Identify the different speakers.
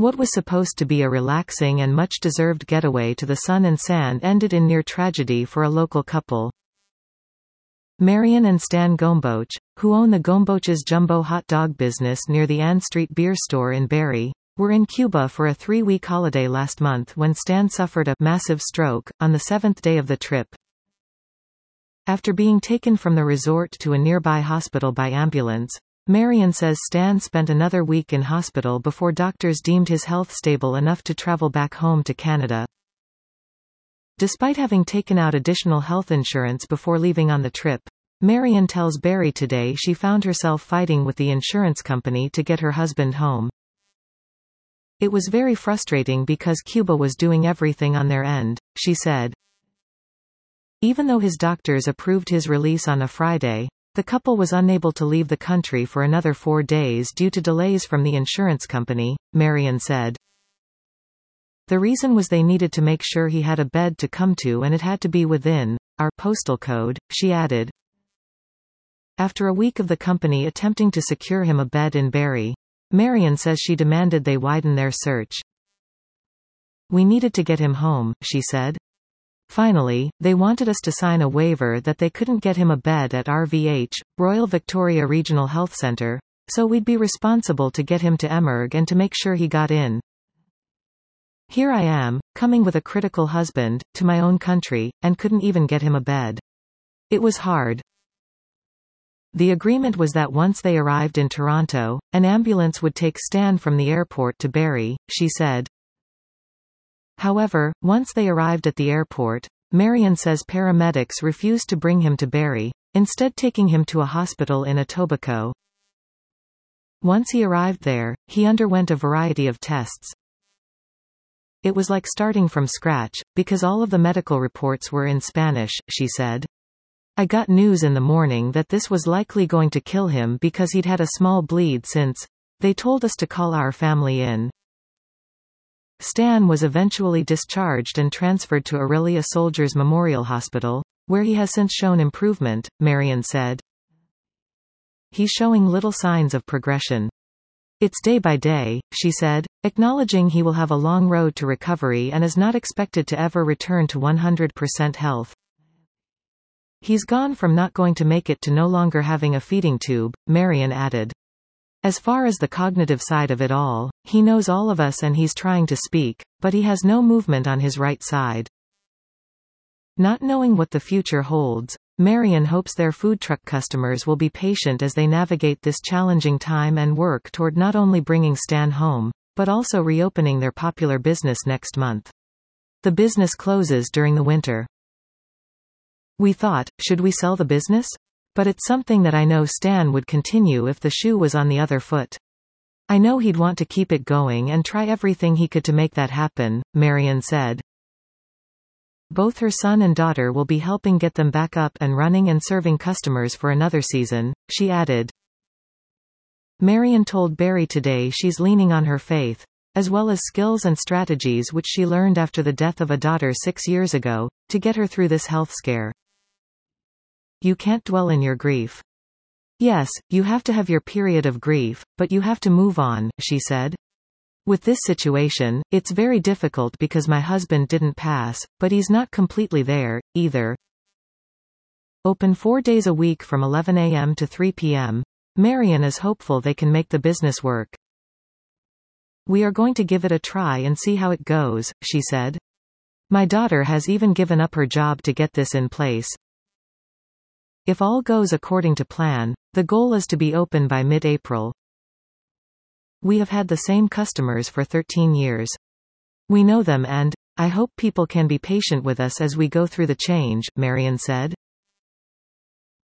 Speaker 1: What was supposed to be a relaxing and much-deserved getaway to the sun and sand ended in near tragedy for a local couple. Marion and Stan Gomboch, who own the Gomboch's Jumbo hot dog business near the Ann Street beer store in Barrie, were in Cuba for a 3-week holiday last month when Stan suffered a massive stroke on the 7th day of the trip. After being taken from the resort to a nearby hospital by ambulance, Marion says Stan spent another week in hospital before doctors deemed his health stable enough to travel back home to Canada. Despite having taken out additional health insurance before leaving on the trip, Marion tells Barrie Today she found herself fighting with the insurance company to get her husband home. It was very frustrating because Cuba was doing everything on their end, she said. Even though his doctors approved his release on a Friday, the couple was unable to leave the country for another 4 days due to delays from the insurance company, Marion said. The reason was they needed to make sure he had a bed to come to and it had to be within our postal code, she added. After a week of the company attempting to secure him a bed in Barrie, Marion says she demanded they widen their search. We needed to get him home, she said. Finally, they wanted us to sign a waiver that they couldn't get him a bed at RVH, Royal Victoria Regional Health Centre, so we'd be responsible to get him to Emerg and to make sure he got in. Here I am, coming with a critical husband, to my own country, and couldn't even get him a bed. It was hard. The agreement was that once they arrived in Toronto, an ambulance would take Stan from the airport to Barrie, she said. However, once they arrived at the airport, Marion says paramedics refused to bring him to Barrie, instead taking him to a hospital in Etobicoke. Once he arrived there, he underwent a variety of tests. It was like starting from scratch, because all of the medical reports were in Spanish, she said. I got news in the morning that this was likely going to kill him because he'd had a small bleed since. They told us to call our family in. Stan was eventually discharged and transferred to Orillia Soldiers Memorial Hospital, where he has since shown improvement, Marion said. He's showing little signs of progression. It's day by day, she said, acknowledging he will have a long road to recovery and is not expected to ever return to 100% health. He's gone from not going to make it to no longer having a feeding tube, Marion added. As far as the cognitive side of it all, he knows all of us and he's trying to speak, but he has no movement on his right side. Not knowing what the future holds, Marion hopes their food truck customers will be patient as they navigate this challenging time and work toward not only bringing Stan home, but also reopening their popular business next month. The business closes during the winter. We thought, should we sell the business? But it's something that I know Stan would continue if the shoe was on the other foot. I know he'd want to keep it going and try everything he could to make that happen, Marion said. Both her son and daughter will be helping get them back up and running and serving customers for another season, she added. Marion told Barrie Today she's leaning on her faith, as well as skills and strategies which she learned after the death of a daughter 6 years ago, to get her through this health scare. You can't dwell in your grief. Yes, you have to have your period of grief, but you have to move on, she said. With this situation, it's very difficult because my husband didn't pass, but he's not completely there, either. Open 4 days a week from 11 a.m. to 3 p.m., Marion is hopeful they can make the business work. We are going to give it a try and see how it goes, she said. My daughter has even given up her job to get this in place. If all goes according to plan, the goal is to be open by mid-April. We have had the same customers for 13 years. We know them and, I hope people can be patient with us as we go through the change, Marion said.